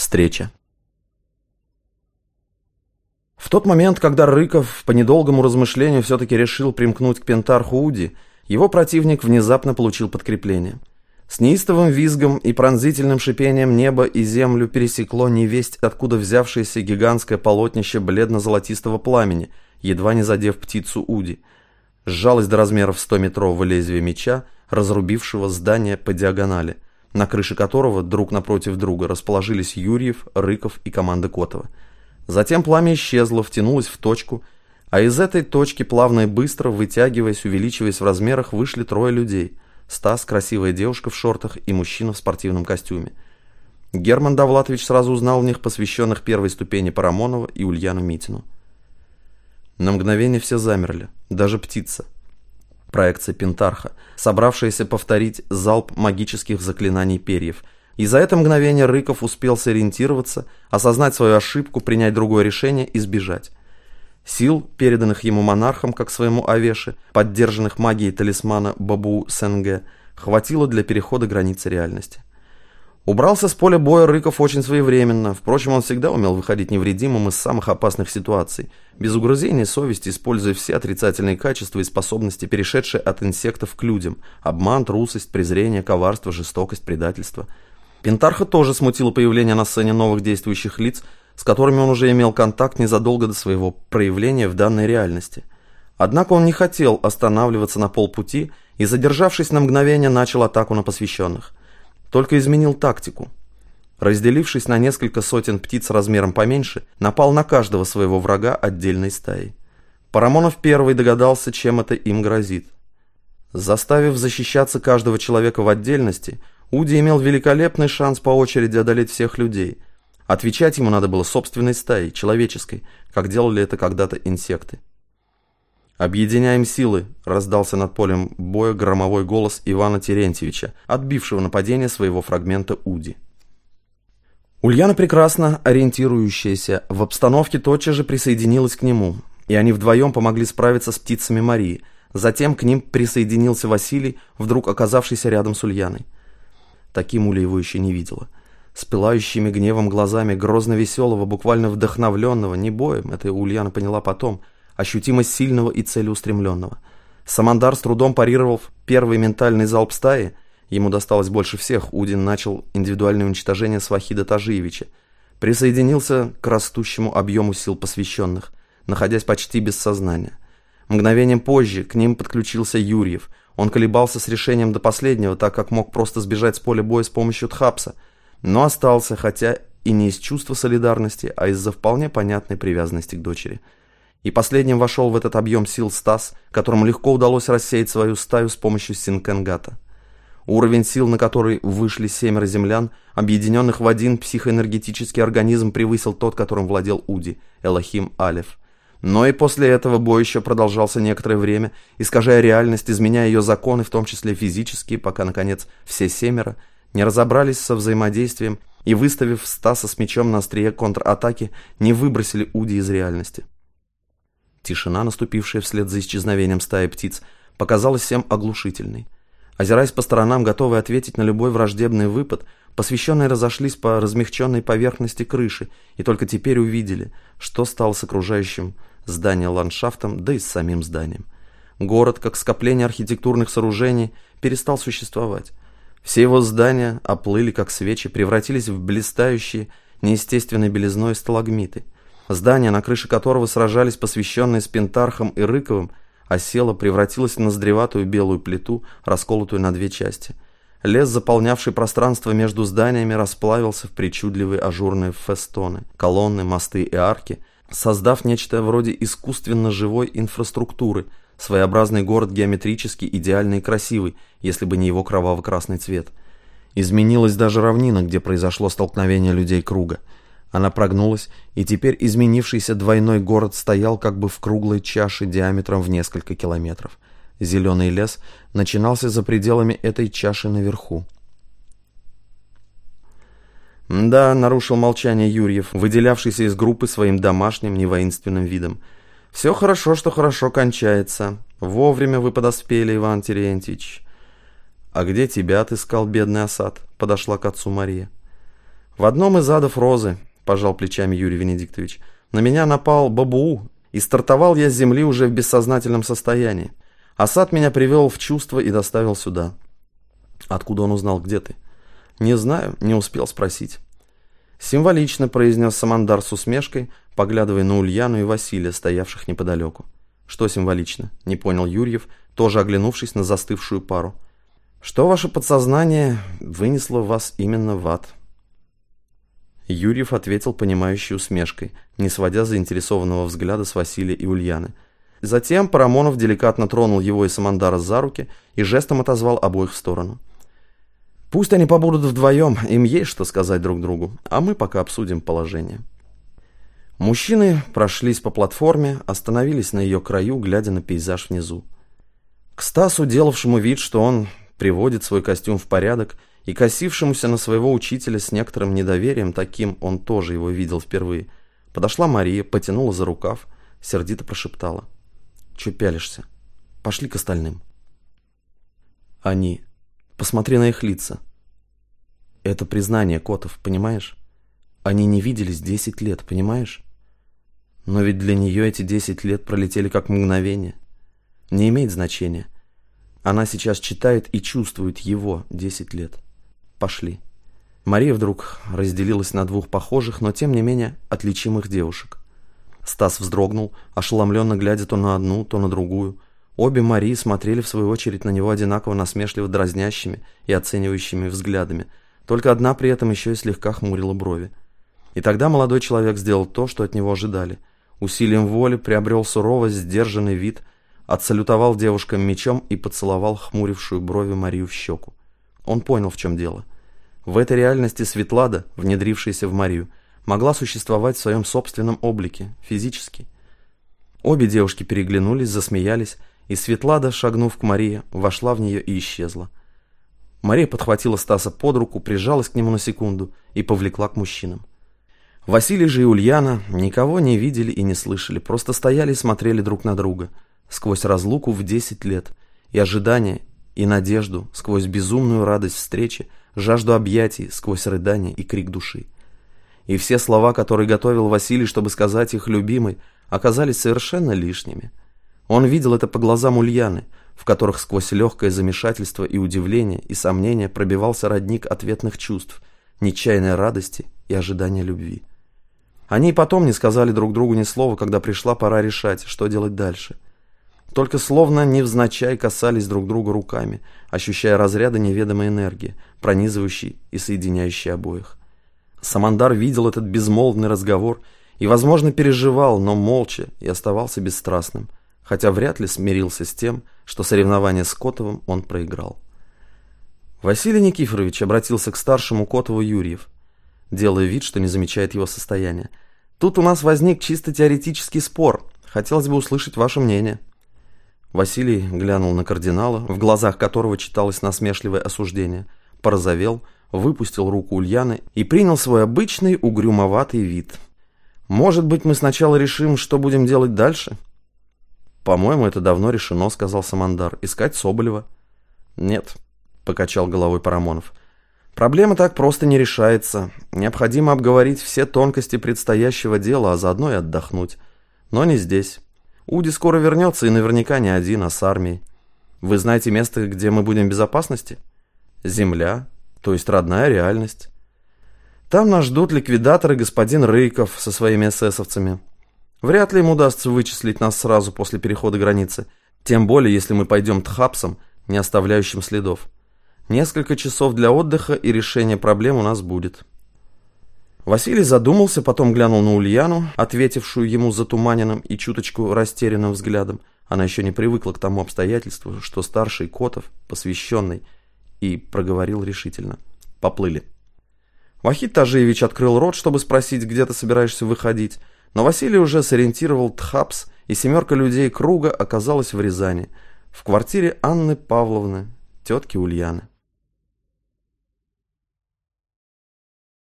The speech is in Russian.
Встреча. В тот момент, когда Рыков по недолгому размышлению все-таки решил примкнуть к Пентарху Уди, его противник внезапно получил подкрепление. С неистовым визгом и пронзительным шипением небо и землю пересекло невесть, откуда взявшееся гигантское полотнище бледно-золотистого пламени, едва не задев птицу Уди. Сжалось до размеров 100-метрового лезвия меча, разрубившего здание по диагонали, на крыше которого друг напротив друга расположились Юрьев, Рыков и команда Котова. Затем пламя исчезло, втянулось в точку, а из этой точки плавно и быстро, вытягиваясь, увеличиваясь в размерах, вышли трое людей: Стас, красивая девушка в шортах и мужчина в спортивном костюме. Герман Довлатович сразу узнал в них посвященных первой ступени Парамонова и Ульяну Митину. На мгновение все замерли, даже птица. Проекция Пентарха, собравшаяся повторить залп магических заклинаний перьев. И за это мгновение Рыков успел сориентироваться, осознать свою ошибку, принять другое решение и сбежать. Сил, переданных ему монархом, как своему Авеше, поддержанных магией талисмана Бабу Сенге, хватило для перехода границы реальности. Убрался с поля боя Рыков очень своевременно. Впрочем, он всегда умел выходить невредимым из самых опасных ситуаций, без угрызения совести, используя все отрицательные качества и способности, перешедшие от инсектов к людям: обман, трусость, презрение, коварство, жестокость, предательство. Пентарха тоже смутило появление на сцене новых действующих лиц, с которыми он уже имел контакт незадолго до своего проявления в данной реальности. Однако он не хотел останавливаться на полпути и, задержавшись на мгновение, начал атаку на посвященных. Только изменил тактику. Разделившись на несколько сотен птиц размером поменьше, напал на каждого своего врага отдельной стаей. Парамонов первый догадался, чем это им грозит. Заставив защищаться каждого человека в отдельности, Уди имел великолепный шанс по очереди одолеть всех людей. Отвечать ему надо было собственной стаей, человеческой, как делали это когда-то инсекты. «Объединяем силы», — раздался над полем боя громовой голос Ивана Терентьевича, отбившего нападение своего фрагмента Уди. Ульяна, прекрасно ориентирующаяся в обстановке, тотчас же присоединилась к нему, и они вдвоем помогли справиться с птицами Марии. Затем к ним присоединился Василий, вдруг оказавшийся рядом с Ульяной. Таким Уля его еще не видела. С пылающими гневом глазами, грозно веселого, буквально вдохновленного, не боем, это Ульяна поняла потом, ощутимо сильного и целеустремленного. Самандар с трудом парировал первый ментальный залп стаи. Ему досталось больше всех. Удин начал индивидуальное уничтожение Свахида Тажиевича. Присоединился к растущему объему сил посвященных, находясь почти без сознания. Мгновением позже к ним подключился Юрьев. Он колебался с решением до последнего, так как мог просто сбежать с поля боя с помощью Тхапса, но остался, хотя и не из чувства солидарности, а из-за вполне понятной привязанности к дочери. И последним вошел в этот объем сил Стас, которому легко удалось рассеять свою стаю с помощью Синкенгата. Уровень сил, на который вышли 7 землян, объединенных в один психоэнергетический организм, превысил тот, которым владел Уди, Элохим Алеф. Но и после этого бой еще продолжался некоторое время, искажая реальность, изменяя ее законы, в том числе физические, пока, наконец, все 7 не разобрались со взаимодействием и, выставив Стаса с мечом на острие контратаки, не выбросили Уди из реальности. Тишина, наступившая вслед за исчезновением стаи птиц, показалась всем оглушительной. Озираясь по сторонам, готовые ответить на любой враждебный выпад, посвященные разошлись по размягченной поверхности крыши и только теперь увидели, что стало с окружающим здание ландшафтом, да и с самим зданием. Город, как скопление архитектурных сооружений, перестал существовать. Все его здания оплыли, как свечи, превратились в блистающие неестественной белизной сталагмиты. Здание, на крыше которого сражались посвященные с Пентархом и Рыковым, осело, превратилось в ноздреватую белую плиту, расколотую на 2 части. Лес, заполнявший пространство между зданиями, расплавился в причудливые ажурные фестоны, колонны, мосты и арки, создав нечто вроде искусственно живой инфраструктуры, своеобразный город геометрически идеальный и красивый, если бы не его кроваво-красный цвет. Изменилась даже равнина, где произошло столкновение людей круга. Она прогнулась, и теперь изменившийся двойной город стоял как бы в круглой чаше диаметром в несколько километров. Зеленый лес начинался за пределами этой чаши наверху. «Да», — нарушил молчание Юрьев, выделявшийся из группы своим домашним невоинственным видом. «Все хорошо, что хорошо кончается. Вовремя вы подоспели, Иван Терентьевич». «А где тебя отыскал бедный осад?» — подошла к отцу Мария. «В одном из адов Розы», – пожал плечами Юрий Венедиктович, – «на меня напал Бабуу, и стартовал я с земли уже в бессознательном состоянии. Асад меня привел в чувство и доставил сюда». «Откуда он узнал, где ты?» «Не знаю, не успел спросить». «Символично», – произнес Самандар с усмешкой, поглядывая на Ульяну и Василия, стоявших неподалеку. «Что символично?» – не понял Юрьев, тоже оглянувшись на застывшую пару. «Что ваше подсознание вынесло вас именно в ад?» Юрьев ответил понимающей усмешкой, не сводя заинтересованного взгляда с Василия и Ульяны. Затем Парамонов деликатно тронул его и Самандара за руки и жестом отозвал обоих в сторону. «Пусть они побудут вдвоем, им есть что сказать друг другу, а мы пока обсудим положение». Мужчины прошлись по платформе, остановились на ее краю, глядя на пейзаж внизу. К Стасу, делавшему вид, что он приводит свой костюм в порядок, и косившемуся на своего учителя с некоторым недоверием, таким он тоже его видел впервые, подошла Мария, потянула за рукав, сердито прошептала: «Чё пялишься? Пошли к остальным». Они... Посмотри на их лица. Это признание, Котов, понимаешь? Они не виделись 10 лет, понимаешь? Но ведь для нее эти 10 лет пролетели как мгновение. Не имеет значения. Она сейчас читает и чувствует его 10 лет. Пошли. Мария вдруг разделилась на двух похожих, но тем не менее отличимых девушек. Стас вздрогнул, ошеломленно глядя то на одну, то на другую. Обе Марии смотрели в свою очередь на него одинаково насмешливо дразнящими и оценивающими взглядами, только одна при этом еще и слегка хмурила брови. И тогда молодой человек сделал то, что от него ожидали. Усилием воли приобрел суровость, сдержанный вид, отсалютовал девушкам мечом и поцеловал хмурившую брови Марию в щеку. Он понял, в чем дело. В этой реальности Светлада, внедрившаяся в Марию, могла существовать в своем собственном облике, физически. Обе девушки переглянулись, засмеялись, и Светлада, шагнув к Марии, вошла в нее и исчезла. Мария подхватила Стаса под руку, прижалась к нему на секунду и повлекла к мужчинам. Василий же и Ульяна никого не видели и не слышали, просто стояли и смотрели друг на друга, сквозь разлуку в 10 лет, и ожидание, и надежду, сквозь безумную радость встречи, жажду объятий, сквозь рыдание и крик души. И все слова, которые готовил Василий, чтобы сказать их любимой, оказались совершенно лишними. Он видел это по глазам Ульяны, в которых сквозь легкое замешательство и удивление, и сомнение пробивался родник ответных чувств, нечаянной радости и ожидания любви. Они и потом не сказали друг другу ни слова, когда пришла пора решать, что делать дальше. Только словно невзначай касались друг друга руками, ощущая разряды неведомой энергии, пронизывающей и соединяющей обоих. Самандар видел этот безмолвный разговор и, возможно, переживал, но молча и оставался бесстрастным, хотя вряд ли смирился с тем, что соревнование с Котовым он проиграл. Василий Никифорович обратился к старшему Котову Юрьев, делая вид, что не замечает его состояния. «Тут у нас возник чисто теоретический спор. Хотелось бы услышать ваше мнение». Василий глянул на кардинала, в глазах которого читалось насмешливое осуждение, порозовел, выпустил руку Ульяны и принял свой обычный угрюмоватый вид. «Может быть, мы сначала решим, что будем делать дальше?» «По-моему, это давно решено», — сказал Самандар. «Искать Соболева». «Нет», — покачал головой Парамонов. «Проблема так просто не решается. Необходимо обговорить все тонкости предстоящего дела, а заодно и отдохнуть. Но не здесь. Уди скоро вернется, и наверняка не один, а с армией. Вы знаете место, где мы будем в безопасности? Земля, то есть родная реальность. Там нас ждут ликвидаторы господин Рыков со своими эсэсовцами. Вряд ли им удастся вычислить нас сразу после перехода границы, тем более, если мы пойдем тхапсом, не оставляющим следов. Несколько часов для отдыха и решения проблем у нас будет». Василий задумался, потом глянул на Ульяну, ответившую ему затуманенным и чуточку растерянным взглядом. Она еще не привыкла к тому обстоятельству, что старший Котов, посвященный, и проговорил решительно: «Поплыли». Вахид Тажиевич открыл рот, чтобы спросить, где ты собираешься выходить, но Василий уже сориентировал Тхапс, и 7 людей круга оказалась в Рязани, в квартире Анны Павловны, тетки Ульяны.